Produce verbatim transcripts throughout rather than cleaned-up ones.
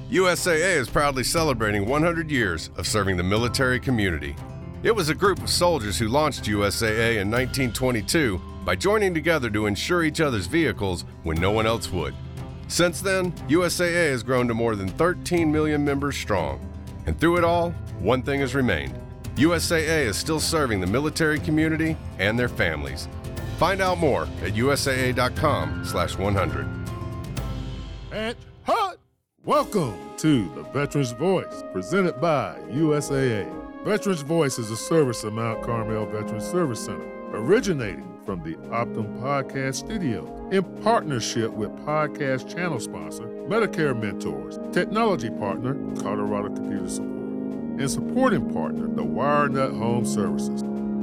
U S A A is proudly celebrating one hundred years of serving the military community. It was a group of soldiers who launched U S A A in nineteen twenty-two by joining together to insure each other's vehicles when no one else would. Since then, U S A A has grown to more than thirteen million members strong. And through it all, one thing has remained. U S A A is still serving the military community and their families. Find out more at U S A A dot com slash one hundred. And hot! Welcome to the Veterans Voice, presented by U S A A. Veterans Voice is a service of Mount Carmel Veterans Service Center, originating from the Optum Podcast Studio in partnership with podcast channel sponsor Medicare Mentors, technology partner Colorado Computer Support, and supporting partner the WireNut Home Services.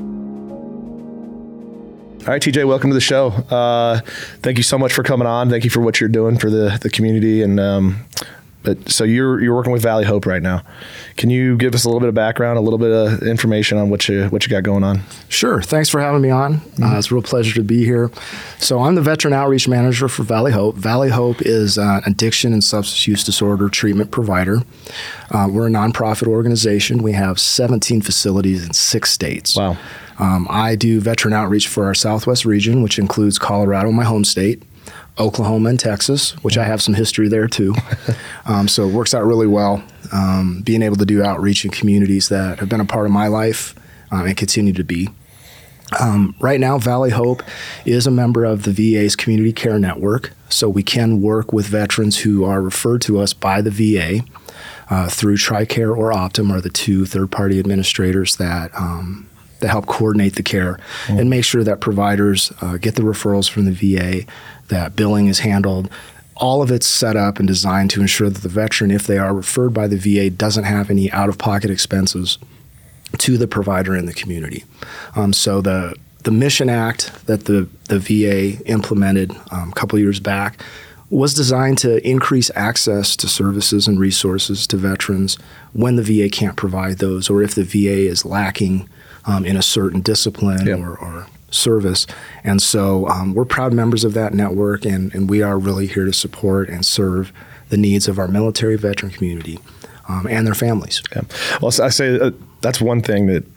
All right, T J, welcome to the show. Uh, thank you so much for coming on. Thank you for what you're doing for the, the community. And um, but so you're you're working with Valley Hope right now. Can you give us a little bit of background, a little bit of information on what you what you got going on? Sure. Thanks for having me on. Mm-hmm. Uh, it's a real pleasure to be here. So I'm the Veteran Outreach Manager for Valley Hope. Valley Hope is an addiction and substance use disorder treatment provider. Uh, we're a nonprofit organization. We have seventeen facilities in six states. Wow. Um, I do veteran outreach for our Southwest region, which includes Colorado, my home state, Oklahoma, and Texas, which I have some history there too. um, so it works out really well, um, being able to do outreach in communities that have been a part of my life um, and continue to be. Um, right now, Valley Hope is a member of the V A's Community Care Network, so we can work with veterans who are referred to us by the V A uh, through TRICARE or Optum, are the two third-party administrators that um, that help coordinate the care mm. and make sure that providers uh, get the referrals from the V A, that billing is handled. All of it's set up and designed to ensure that the veteran, if they are referred by the V A, doesn't have any out-of-pocket expenses to the provider in the community. Um, so the the Mission Act that the, the V A implemented um, a couple years back was designed to increase access to services and resources to veterans when the V A can't provide those, or if the V A is lacking um, in a certain discipline yep. or, or service. And so um, we're proud members of that network, and, and we are really here to support and serve the needs of our military veteran community um, and their families. Yeah. Well, I say uh, that's one thing that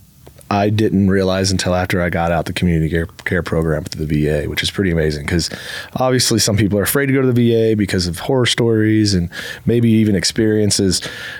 I didn't realize until after I got out the community care, care program with the V A, which is pretty amazing because obviously some people are afraid to go to the V A because of horror stories and maybe even experiences.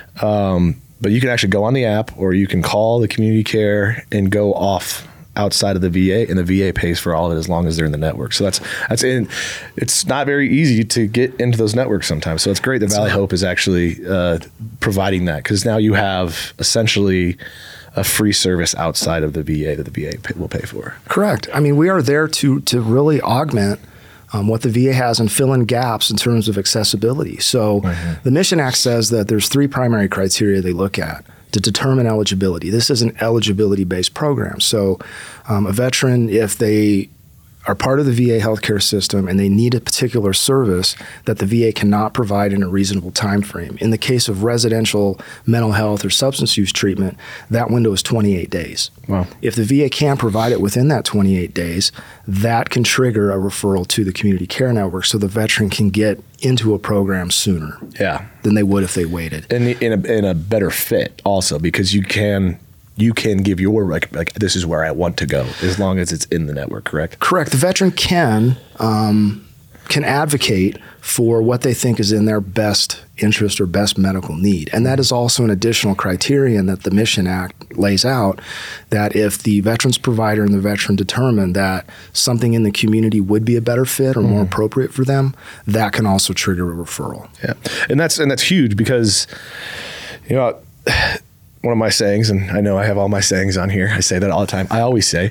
Um, but you can actually go on the app, or you can call the community care and go off outside of the V A, and the V A pays for all of it as long as they're in the network. So that's that's in. It's not very easy to get into those networks sometimes. So it's great that Valley Hope is actually uh, providing that, because now you have essentially a free service outside of the V A that the V A pay, will pay for. Correct. I mean, we are there to to really augment um, what the V A has and fill in gaps in terms of accessibility. So mm-hmm. the Mission Act says that there's three primary criteria they look at to determine eligibility. This is an eligibility-based program. So um, a veteran, if they are part of the V A healthcare system and they need a particular service that the V A cannot provide in a reasonable time frame. In the case of residential mental health or substance use treatment, that window is twenty-eight days. Wow. If the V A can't provide it within that twenty-eight days, that can trigger a referral to the community care network so the veteran can get into a program sooner yeah. than they would if they waited. And in a, in a better fit also, because you can you can give your, like, like, this is where I want to go, as long as it's in the network, correct? Correct. The veteran can um, can advocate for what they think is in their best interest or best medical need. And that is also an additional criterion that the Mission Act lays out, that if the veterans provider and the veteran determine that something in the community would be a better fit or mm. more appropriate for them, that can also trigger a referral. Yeah. And that's and that's huge, because, you know, one of my sayings, and I know I have all my sayings on here, I say that all the time, I always say,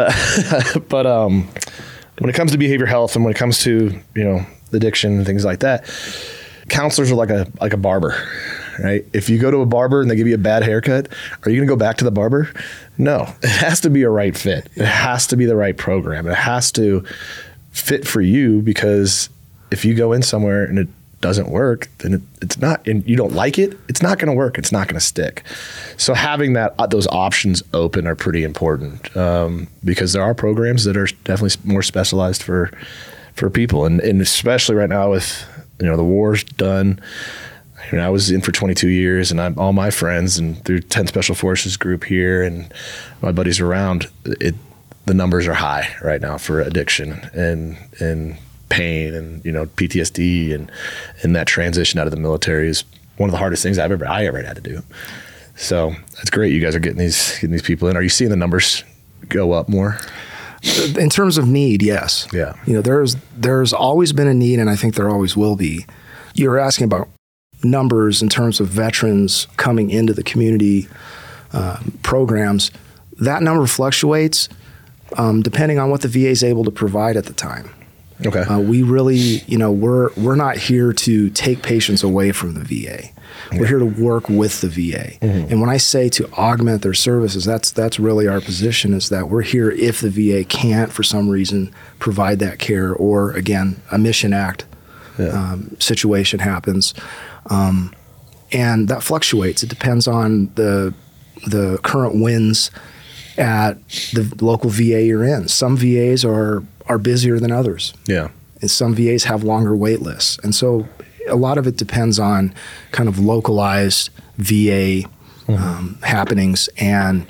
uh, but um, when it comes to behavioral health and when it comes to, you know, addiction and things like that, counselors are like a like a barber, right? If you go to a barber and they give you a bad haircut, are you going to go back to the barber? No. It has to be a right fit. It has to be the right program. It has to fit for you, because if you go in somewhere and it doesn't work, then it, it's not, and you don't like it, it's not going to work. It's not going to stick. So having that uh, those options open are pretty important, um, because there are programs that are definitely more specialized for for people, and, and especially right now with, you know, the war's done. I mean, I was in for twenty-two years, and I'm all my friends and through tenth Special Forces group here and my buddies around, it the numbers are high right now for addiction and and pain and, you know, P T S D, and and that transition out of the military is one of the hardest things I've ever I ever had to do. So that's great. You guys are getting these getting these people in. Are you seeing the numbers go up more? In terms of need, yes. Yeah. You know, there's there's always been a need, and I think there always will be. You were asking about numbers in terms of veterans coming into the community uh, programs. That number fluctuates um, depending on what the V A is able to provide at the time. Okay. Uh, we really, you know, we're we're not here to take patients away from the V A. We're here to work with the V A. Mm-hmm. And when I say to augment their services, that's that's really our position, is that we're here if the V A can't, for some reason, provide that care, or, again, a Mission Act yeah. um, situation happens. Um, and that fluctuates. It depends on the the current wins at the local V A you're in. Some V As are are busier than others. Yeah. And some V As have longer wait lists. And so a lot of it depends on kind of localized V A mm-hmm. um, happenings. And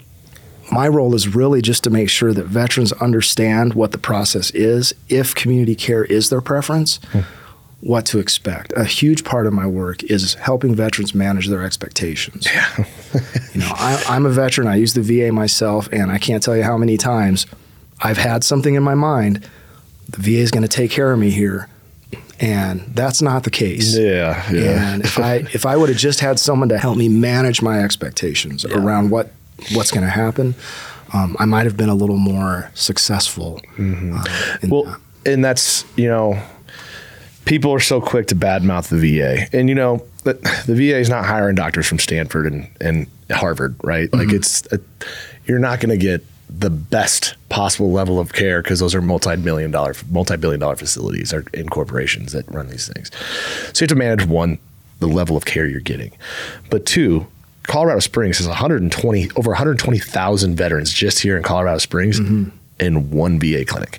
my role is really just to make sure that veterans understand what the process is. If community care is their preference, mm-hmm. what to expect. A huge part of my work is helping veterans manage their expectations. Yeah. you know, I, I'm a veteran. I use the V A myself, and I can't tell you how many times I've had something in my mind. The V A is going to take care of me here, and that's not the case. Yeah, yeah. And if I if I would have just had someone to help me manage my expectations yeah. around what what's going to happen, um, I might have been a little more successful. Mm-hmm. Uh, in well, that. And that's, you know, people are so quick to badmouth the V A, and you know the, the V A is not hiring doctors from Stanford and, and Harvard, right? Mm-hmm. Like it's a, you're not going to get the best possible level of care because those are multi-million dollar, multi-billion dollar facilities or in corporations that run these things. So you have to manage, one, the level of care you're getting, but two, Colorado Springs has one hundred twenty over one hundred twenty thousand veterans just here in Colorado Springs mm-hmm. in one V A clinic.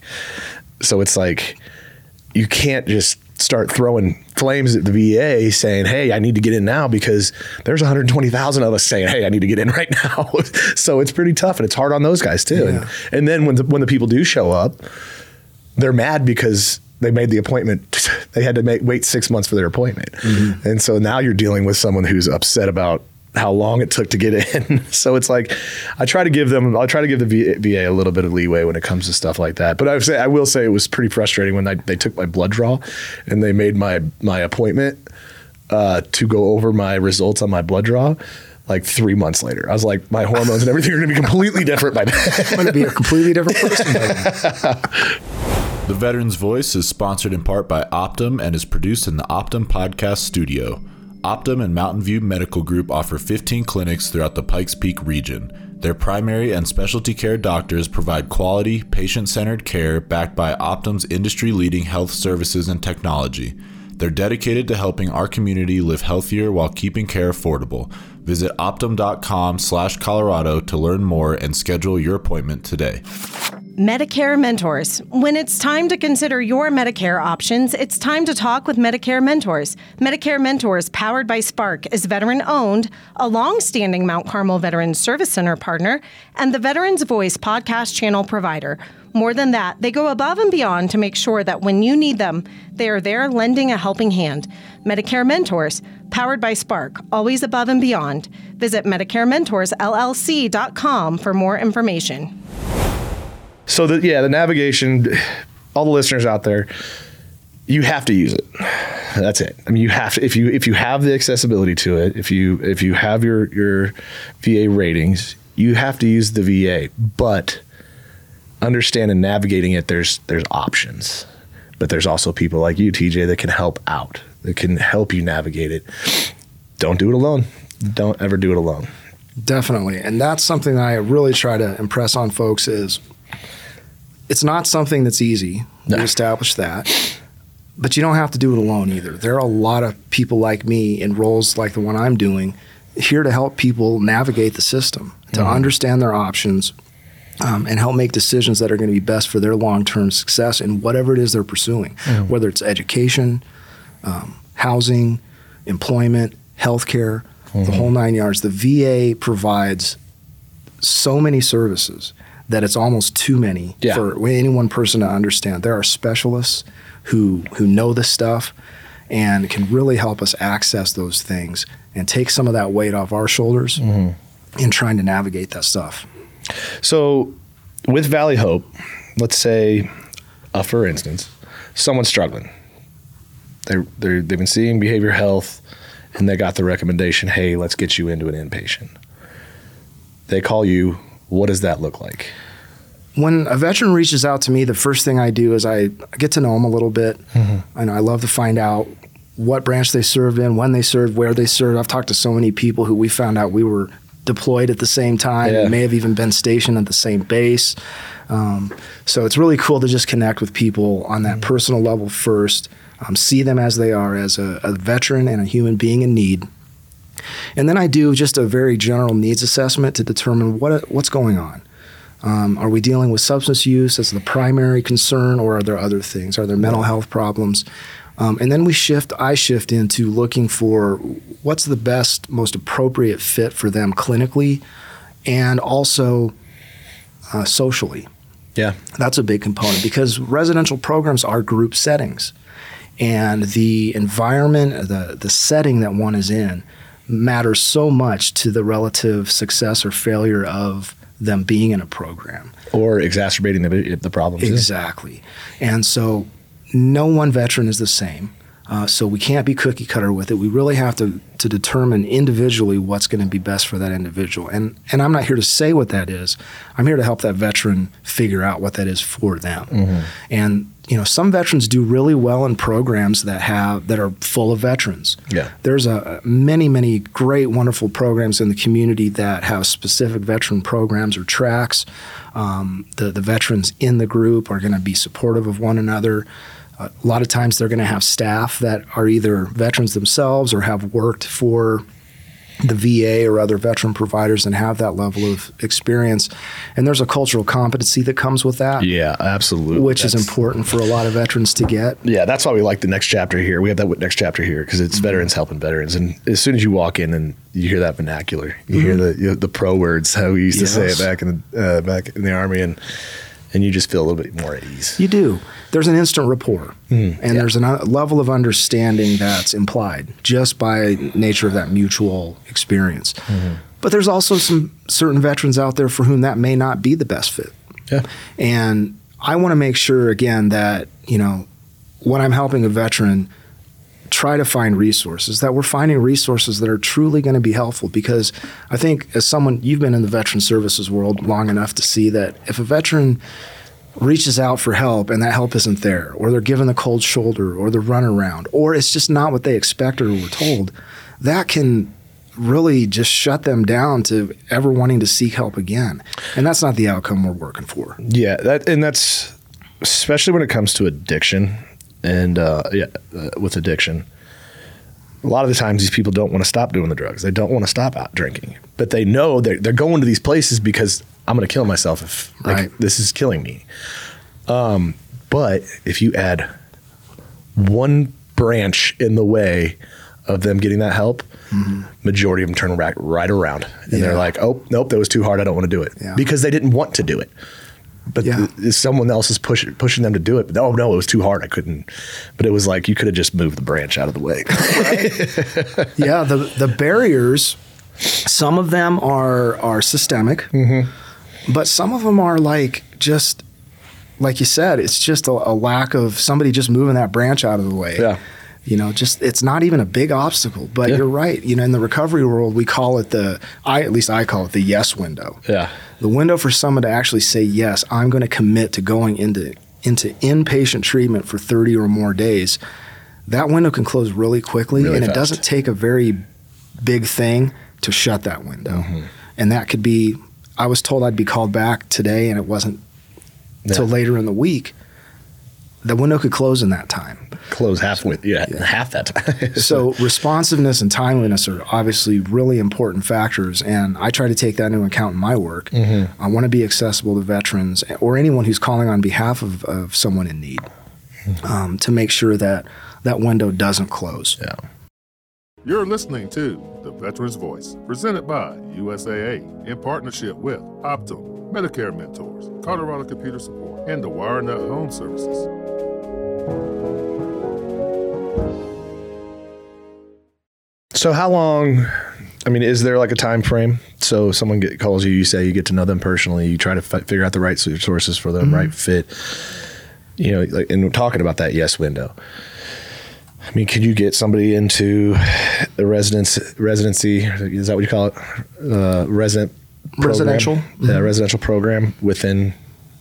So it's like you can't just start throwing flames at the V A saying, hey, I need to get in now, because there's one hundred twenty thousand of us saying, hey, I need to get in right now. So it's pretty tough, and it's hard on those guys too. Yeah. And, and then when the, when the people do show up, they're mad because they made the appointment. They had to make, wait six months for their appointment. Mm-hmm. And so now you're dealing with someone who's upset about how long it took to get in. So it's like, I try to give them, I'll try to give the V A a little bit of leeway when it comes to stuff like that. But I would say, I will say it was pretty frustrating when I, they took my blood draw and they made my, my appointment uh, to go over my results on my blood draw like three months later. I was like, my hormones and everything are going to be completely different by then. I'm going to be a completely different person by then. The Veteran's Voice is sponsored in part by Optum and is produced in the Optum Podcast Studio. Optum and Mountain View Medical Group offer fifteen clinics throughout the Pikes Peak region. Their primary and specialty care doctors provide quality, patient-centered care backed by Optum's industry-leading health services and technology. They're dedicated to helping our community live healthier while keeping care affordable. Visit optum.com slash Colorado to learn more and schedule your appointment today. Medicare Mentors. When it's time to consider your Medicare options, it's time to talk with Medicare Mentors. Medicare Mentors, powered by Spark, is veteran-owned, a long-standing Mount Carmel Veterans Service Center partner, and the Veterans Voice podcast channel provider. More than that, they go above and beyond to make sure that when you need them, they are there lending a helping hand. Medicare Mentors, powered by Spark, always above and beyond. Visit Medicare Mentors L L C dot com for more information. So the, yeah, the navigation, all the listeners out there, you have to use it. That's it. I mean, you have to, if you, if you have the accessibility to it, if you, if you have your, your V A ratings, you have to use the V A, but understand in navigating it, there's, there's options, but there's also people like you, T J, that can help out, that can help you navigate it. Don't do it alone. Don't ever do it alone. Definitely. And that's something I really try to impress on folks is, it's not something that's easy. No. We establish that. But you don't have to do it alone either. There are a lot of people like me in roles like the one I'm doing here to help people navigate the system, to mm-hmm. understand their options, um, and help make decisions that are going to be best for their long-term success in whatever it is they're pursuing, mm-hmm. whether it's education, um, housing, employment, healthcare, mm-hmm. the whole nine yards. The V A provides so many services that it's almost too many yeah. for any one person to understand. There are specialists who who know this stuff and can really help us access those things and take some of that weight off our shoulders mm-hmm. in trying to navigate that stuff. So with Valley Hope, let's say, uh, for instance, someone's struggling. They're, they're, they've been seeing behavioral health, and they got the recommendation, hey, let's get you into an inpatient. They call you. What does that look like? When a veteran reaches out to me, the first thing I do is I get to know them a little bit. Mm-hmm. And I love to find out what branch they served in, when they served, where they served. I've talked to so many people who we found out we were deployed at the same time, yeah. and may have even been stationed at the same base. Um, so it's really cool to just connect with people on that mm-hmm. personal level first, um, see them as they are, as a, a veteran and a human being in need. And then I do just a very general needs assessment to determine what what's going on. Um, are we dealing with substance use as the primary concern, or are there other things? Are there mental health problems? Um, and then we shift, I shift into looking for what's the best, most appropriate fit for them clinically and also uh, socially. Yeah. That's a big component because residential programs are group settings. And the environment, the the setting that one is in matters so much to the relative success or failure of them being in a program. Or exacerbating the, the problems. Exactly. And so no one veteran is the same. Uh, so we can't be cookie cutter with it. We really have to to determine individually what's going to be best for that individual. And and I'm not here to say what that is. I'm here to help that veteran figure out what that is for them. Mm-hmm. And you know, some veterans do really well in programs that have that are full of veterans. Yeah. There's a many, many great, wonderful programs in the community that have specific veteran programs or tracks. Um, the the veterans in the group are going to be supportive of one another. Uh, a lot of times they're going to have staff that are either veterans themselves or have worked for the V A or other veteran providers and have that level of experience. And there's a cultural competency that comes with that. Yeah, absolutely. Which that's, is important for a lot of veterans to get. Yeah, that's why we like the next chapter here. We have that next chapter here because it's mm-hmm. veterans helping veterans. And as soon as you walk in and you hear that vernacular, you mm-hmm. hear the you know, the pro words, how we used yes. to say it back in the uh, back in the Army, and and you just feel a little bit more at ease. You do. There's an instant rapport, mm, and yeah. there's a level of understanding that's implied just by nature of that mutual experience. Mm-hmm. But there's also some certain veterans out there for whom that may not be the best fit. Yeah. And I want to make sure, again, that, you know, when I'm helping a veteran try to find resources, that we're finding resources that are truly going to be helpful. Because I think as someone, you've been in the veteran services world long enough to see that if a veteran reaches out for help and that help isn't there, or they're given the cold shoulder or the runaround, or it's just not what they expected or were told, that can really just shut them down to ever wanting to seek help again. And that's not the outcome we're working for. Yeah, that and that's especially when it comes to addiction and uh, yeah, uh, with addiction. A lot of the times these people don't want to stop doing the drugs. They don't want to stop out drinking, but they know they're, they're going to these places because I'm going to kill myself if like, right. this is killing me. Um, but if you add one branch in the way of them getting that help, mm-hmm. majority of them turn right, right around. And yeah. they're like, oh, nope, that was too hard. I don't want to do it. Yeah. Because they didn't want to do it. But yeah. th- someone else is push, pushing them to do it. But oh, no, it was too hard. I couldn't. But it was like you could have just moved the branch out of the way. Right. Yeah, the, the barriers, some of them are, are systemic. Mm-hmm. But some of them are like just, like you said, it's just a, a lack of somebody just moving that branch out of the way. Yeah. You know, just it's not even a big obstacle. But yeah. you're right. You know, in the recovery world, we call it the, I at least I call it the yes window. Yeah. The window for someone to actually say, yes, I'm going to commit to going into into inpatient treatment for thirty or more days. That window can close really quickly, really and fast. It doesn't take a very big thing to shut that window. Mm-hmm. And that could be, I was told I'd be called back today, and it wasn't yeah. till later in the week. The window could close in that time. Close halfway, yeah, yeah. half that time. So responsiveness and timeliness are obviously really important factors, and I try to take that into account in my work. Mm-hmm. I want to be accessible to veterans or anyone who's calling on behalf of, of someone in need, mm-hmm. um, to make sure that that window doesn't close. Yeah. You're listening to The Veterans Voice, presented by U S A A in partnership with Optum, Medicare Mentors, Colorado Computer Support, and the WireNut Home Services. So how long, I mean, is there like a time frame? So someone get, calls you, you say you get to know them personally, you try to fi- figure out the right sources for them, mm-hmm. right fit. You know, like, and we're talking about that yes window. I mean, could you get somebody into the residence residency? Is that what you call it? Uh, resident program? Residential. Mm-hmm. Yeah, residential program within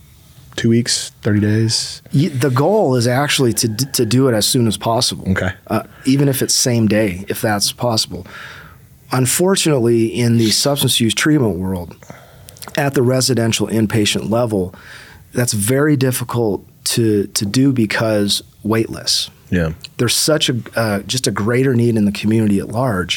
two weeks, thirty days. The goal is actually to to do it as soon as possible. Okay. Uh, even if it's same day, if that's possible. Unfortunately, in the substance use treatment world, at the residential inpatient level, that's very difficult to to do because wait lists. Yeah. There's such a uh, just a greater need in the community at large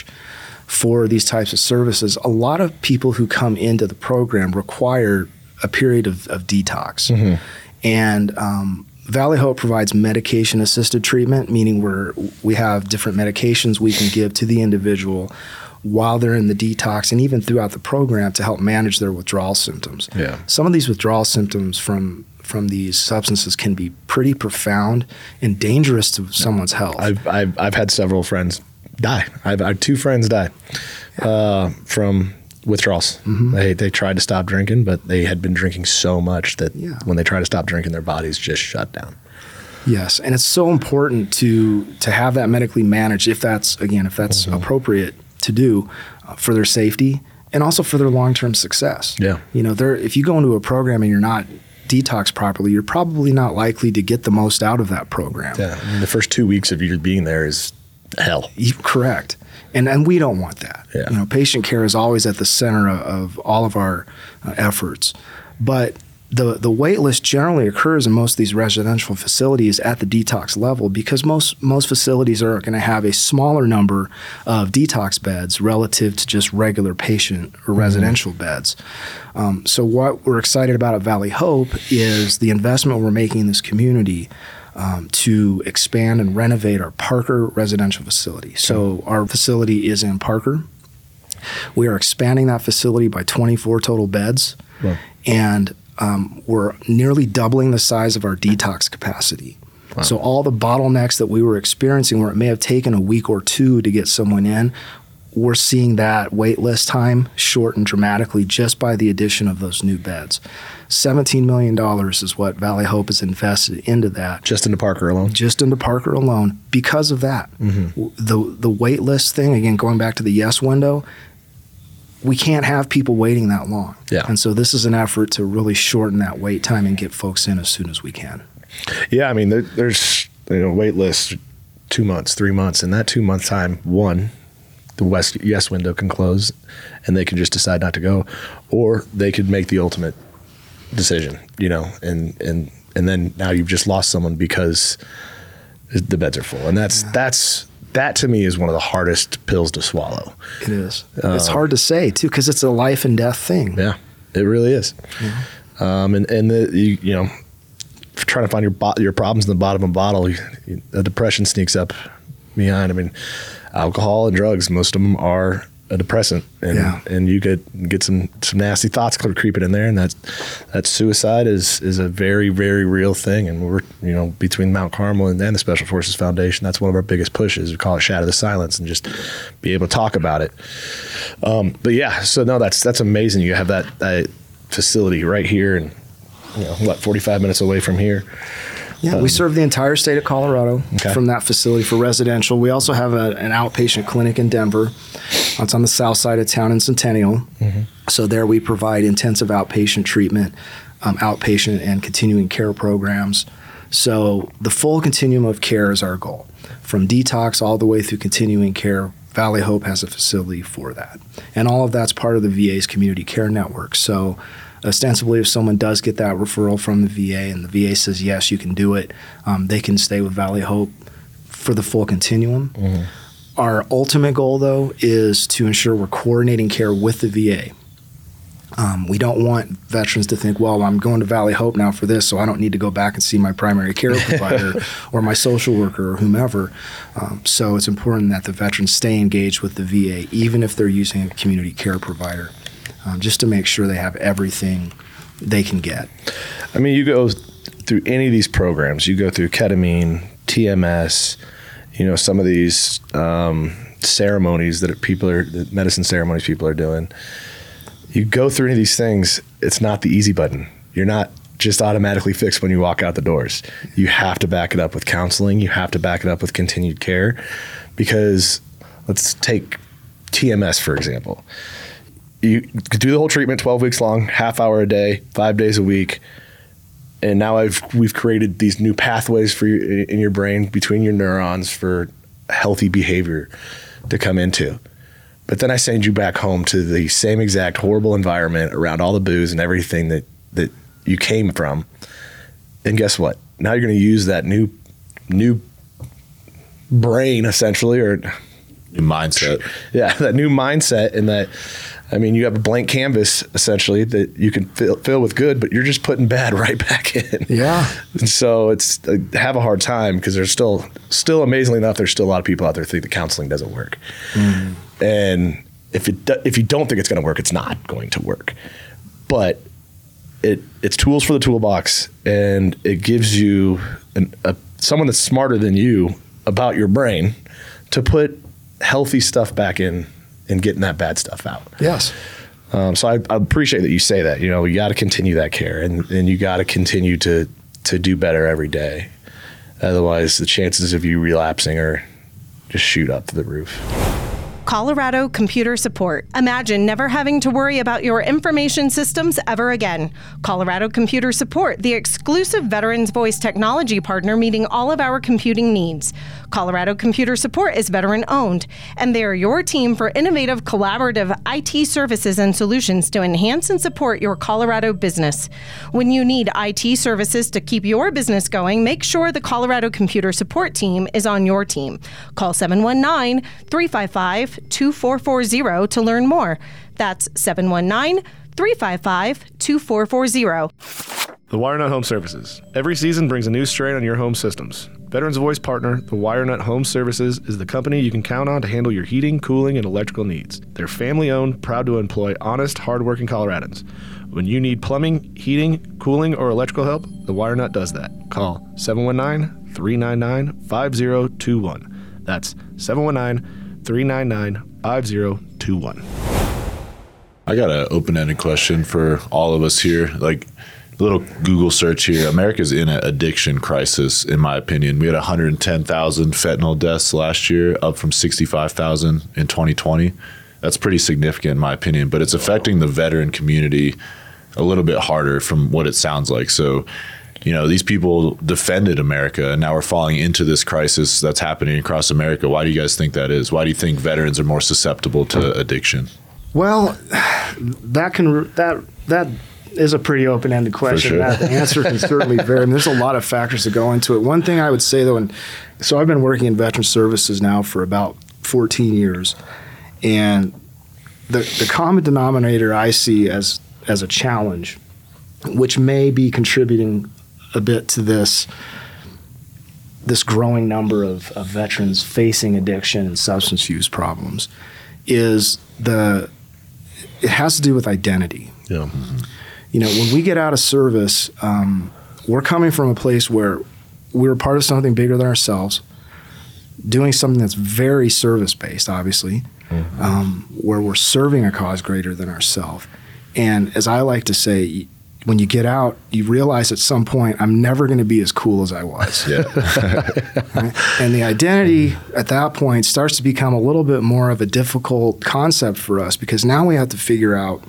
for these types of services. A lot of people who come into the program require a period of, of detox. Mm-hmm. And um, Valley Hope provides medication-assisted treatment, meaning we're, we have different medications we can give to the individual while they're in the detox and even throughout the program to help manage their withdrawal symptoms. Yeah. Some of these withdrawal symptoms from from these substances can be pretty profound and dangerous to someone's health. I've I've, I've had several friends die. I've, I've two friends die uh, from withdrawals. Mm-hmm. They they tried to stop drinking, but they had been drinking so much that yeah. when they tried to stop drinking, their bodies just shut down. Yes, and it's so important to to have that medically managed if that's again if that's mm-hmm. appropriate to do uh, for their safety and also for their long-term success. Yeah, you know, there if you go into a program and you're not detox properly, you're probably not likely to get the most out of that program. Yeah, I mean, the first two weeks of you being there is hell. You, correct. And and we don't want that. Yeah. You know, patient care is always at the center of, of all of our uh, efforts. But the the wait list generally occurs in most of these residential facilities at the detox level because most most facilities are going to have a smaller number of detox beds relative to just regular patient or mm-hmm. residential beds. Um, so what we're excited about at Valley Hope is the investment we're making in this community Um, to expand and renovate our Parker residential facility. So our facility is in Parker. We are expanding that facility by twenty-four total beds, wow. and um, we're nearly doubling the size of our detox capacity. Wow. So all the bottlenecks that we were experiencing where it may have taken a week or two to get someone in, we're seeing that wait list time shorten dramatically just by the addition of those new beds. seventeen million dollars is what Valley Hope has invested into that. Just into Parker alone? Just into Parker alone because of that. Mm-hmm. The the wait list thing, again, going back to the yes window, we can't have people waiting that long. Yeah. And so this is an effort to really shorten that wait time and get folks in as soon as we can. Yeah, I mean, there, there's you know wait lists two months, three months. In that two-month time, one, the West yes window can close and they can just decide not to go, or they could make the ultimate decision, you know, and, and, and then now you've just lost someone because the beds are full. And that's, yeah. that's, that to me is one of the hardest pills to swallow. It is. Uh, it's hard to say too, cause it's a life and death thing. Yeah, it really is. Yeah. Um, and, and the, you, you know, trying to find your, bo- your problems in the bottom of a bottle, you, you, the depression sneaks up behind. I mean, alcohol and drugs, most of them are a depressant, and yeah. and you get get some some nasty thoughts creeping in there, and that that suicide is is a very very real thing. And we're you know between Mount Carmel and, and the Special Forces Foundation, that's one of our biggest pushes. We call it Shatter the Silence, and just be able to talk about it. Um, but yeah, so no, that's that's amazing. You have that, that facility right here, and you know what, forty-five minutes away from here. Yeah, um, we serve the entire state of Colorado okay. from that facility for residential. We also have a, an outpatient clinic in Denver. It's on the south side of town in Centennial. Mm-hmm. So there we provide intensive outpatient treatment, um, outpatient and continuing care programs. So the full continuum of care is our goal. From detox all the way through continuing care, Valley Hope has a facility for that. And all of that's part of the V A's community care network. So ostensibly, if someone does get that referral from the V A and the V A says, yes, you can do it, um, they can stay with Valley Hope for the full continuum. Mm-hmm. Our ultimate goal, though, is to ensure we're coordinating care with the V A. Um, we don't want veterans to think, well, I'm going to Valley Hope now for this, so I don't need to go back and see my primary care provider or my social worker or whomever. Um, so it's important that the veterans stay engaged with the V A, even if they're using a community care provider, um, just to make sure they have everything they can get. I mean, you go through any of these programs, you go through ketamine, T M S, you know, some of these um, ceremonies that people are, the medicine ceremonies people are doing. You go through any of these things, it's not the easy button. You're not just automatically fixed when you walk out the doors. You have to back it up with counseling. You have to back it up with continued care, because let's take T M S, for example. You could do the whole treatment twelve weeks long, half hour a day, five days a week. And now I've we've created these new pathways for you in your brain between your neurons for healthy behavior to come into. But then I send you back home to the same exact horrible environment around all the booze and everything that, that you came from. And guess what? Now you're going to use that new new brain, essentially, or New mindset. yeah, that new mindset, and that, I mean, you have a blank canvas, essentially, that you can fill, fill with good, but you're just putting bad right back in. Yeah. And so it's uh, have a hard time, because there's still, still amazingly enough, there's still a lot of people out there who think that counseling doesn't work. Mm. And if it do, if you don't think it's going to work, it's not going to work. But it it's tools for the toolbox, and it gives you an, a, someone that's smarter than you about your brain to put healthy stuff back in and getting that bad stuff out. Yes. Um, so I, I appreciate that you say that. You know, you got to continue that care, and, and you got to continue to to do better every day. Otherwise, the chances of you relapsing are just shoot up to the roof. Colorado Computer Support. Imagine never having to worry about your information systems ever again. Colorado Computer Support, the exclusive Veterans Voice technology partner meeting all of our computing needs. Colorado Computer Support is veteran-owned, and they are your team for innovative, collaborative I T services and solutions to enhance and support your Colorado business. When you need I T services to keep your business going, make sure the Colorado Computer Support team is on your team. Call seven one nine, three five five, two four four zero to learn more. That's seven one nine, three five five, two four four zero. The WireNut Home Services. Every season brings a new strain on your home systems. Veterans Voice partner, the WireNut Home Services, is the company you can count on to handle your heating, cooling, and electrical needs. They're family-owned, proud to employ honest, hard-working Coloradans. When you need plumbing, heating, cooling, or electrical help, the WireNut does that. Call seven one nine, three nine nine, five zero two one. That's seven one nine, three nine nine, five zero two one. I got an open-ended question for all of us here. Like, a little Google search here. America's in an addiction crisis, in my opinion. We had one hundred ten thousand fentanyl deaths last year, up from sixty-five thousand in twenty twenty. That's pretty significant, in my opinion, but it's affecting the veteran community a little bit harder from what it sounds like. So, you know, these people defended America, and now we're falling into this crisis that's happening across America. Why do you guys think that is? Why do you think veterans are more susceptible to addiction? Well, that can that that is a pretty open-ended question. Sure. That answer can certainly vary. I mean, there's a lot of factors that go into it. One thing I would say, though, and so I've been working in veteran services now for about fourteen years, and the the common denominator I see as as a challenge, which may be contributing a bit to this this growing number of, of veterans facing addiction and substance use problems, is the it has to do with identity. Yeah. You know, when we get out of service, um, we're coming from a place where we're part of something bigger than ourselves, doing something that's very service-based, obviously, mm-hmm. um, where we're serving a cause greater than ourselves. And as I like to say, when you get out, you realize at some point, I'm never going to be as cool as I was. Yeah. Right? And the identity at that point starts to become a little bit more of a difficult concept for us, because now we have to figure out,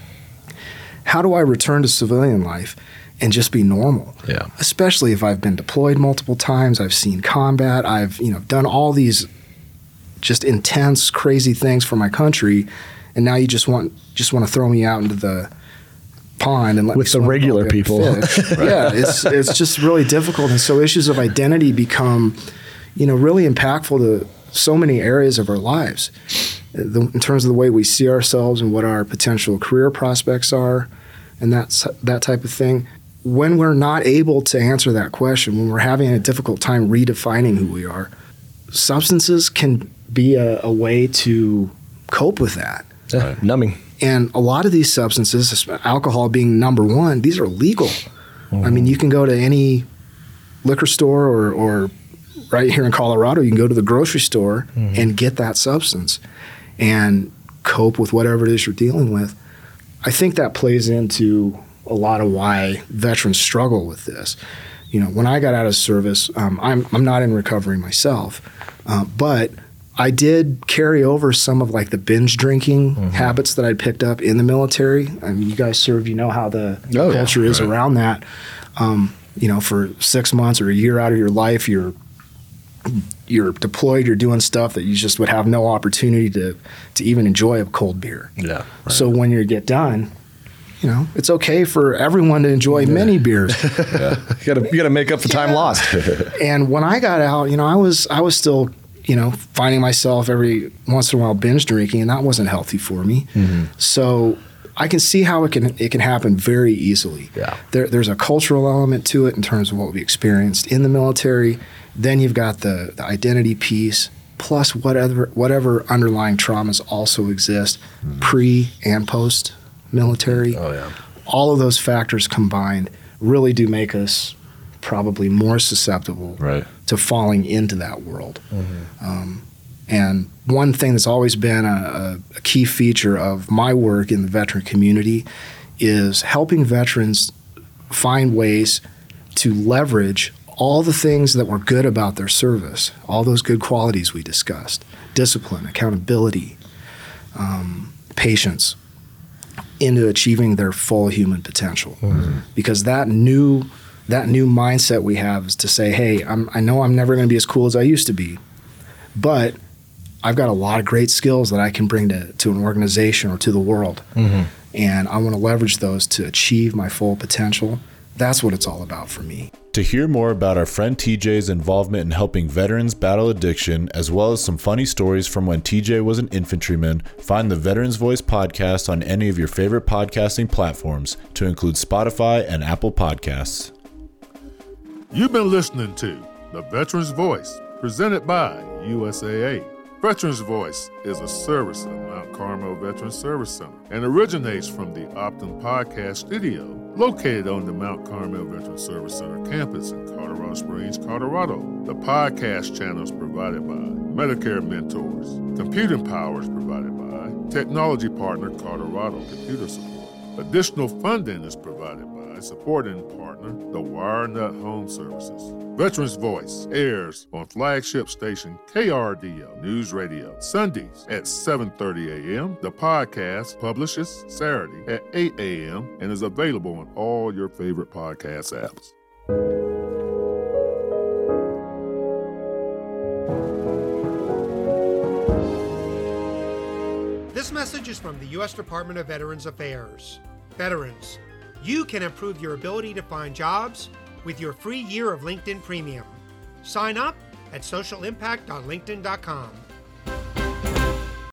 how do I return to civilian life and just be normal? Yeah. Especially if I've been deployed multiple times, I've seen combat, I've you know done all these just intense, crazy things for my country, and now you just want just want to throw me out into the pond and let with me the swim regular people. Right. Yeah, it's it's just really difficult, and so issues of identity become, you know, really impactful to so many areas of our lives. the, in terms of the way we see ourselves and what our potential career prospects are, and that's that type of thing. When we're not able to answer that question, when we're having a difficult time redefining who we are, substances can be a, a way to cope with that. Yeah, right. Numbing. And a lot of these substances, alcohol being number one, these are legal. Mm-hmm. I mean, you can go to any liquor store or, or right here in Colorado, you can go to the grocery store mm-hmm. and get that substance and cope with whatever it is you're dealing with. I think that plays into a lot of why veterans struggle with this. You know, when I got out of service, um, I'm I'm not in recovery myself, uh, but I did carry over some of like the binge drinking mm-hmm. habits that I'd picked up in the military. I mean, you guys served, you know how the oh, culture yeah, is right. around that. Um, you know, for six months or a year out of your life, you're you're deployed, you're doing stuff that you just would have no opportunity to to even enjoy a cold beer. Yeah. Right. So when you get done, you know, it's okay for everyone to enjoy yeah. many beers. yeah. You gotta you gotta make up the time yeah. lost. And when I got out, you know, I was I was still, you know, finding myself every once in a while binge drinking, and that wasn't healthy for me. Mm-hmm. So I can see how it can it can happen very easily. Yeah. There, there's a cultural element to it in terms of what we experienced in the military. Then you've got the, the identity piece, plus whatever whatever underlying traumas also exist mm-hmm. pre and post military. Oh yeah. All of those factors combined really do make us probably more susceptible right. to falling into that world. Mm-hmm. Um, and one thing that's always been a, a key feature of my work in the veteran community is helping veterans find ways to leverage all the things that were good about their service, all those good qualities we discussed, discipline, accountability, um, patience, into achieving their full human potential. Mm-hmm. Because that new that new mindset we have is to say, hey, I'm, I know I'm never going to be as cool as I used to be, but I've got a lot of great skills that I can bring to, to an organization or to the world. Mm-hmm. And I want to leverage those to achieve my full potential. That's what it's all about for me. To hear more about our friend T J's involvement in helping veterans battle addiction, as well as some funny stories from when T J was an infantryman, find the Veterans Voice podcast on any of your favorite podcasting platforms, to include Spotify and Apple Podcasts. You've been listening to The Veterans Voice, presented by U S A A. Veterans Voice is a service of Mount Carmel Veterans Service Center and originates from the Optum Podcast Studio, located on the Mount Carmel Veterans Service Center campus in Colorado Springs, Colorado. The podcast channel is provided by Medicare Mentors. Computing power is provided by Technology Partner Colorado Computer Support. Additional funding is provided by supporting partner, the WireNut Home Services. Veterans Voice airs on flagship station K R D O News Radio, Sundays at seven thirty a.m. The podcast publishes Saturday at eight a.m. and is available on all your favorite podcast apps. This message is from the U S Department of Veterans Affairs. Veterans, you can improve your ability to find jobs with your free year of LinkedIn Premium. Sign up at social impact dot linkedin dot com.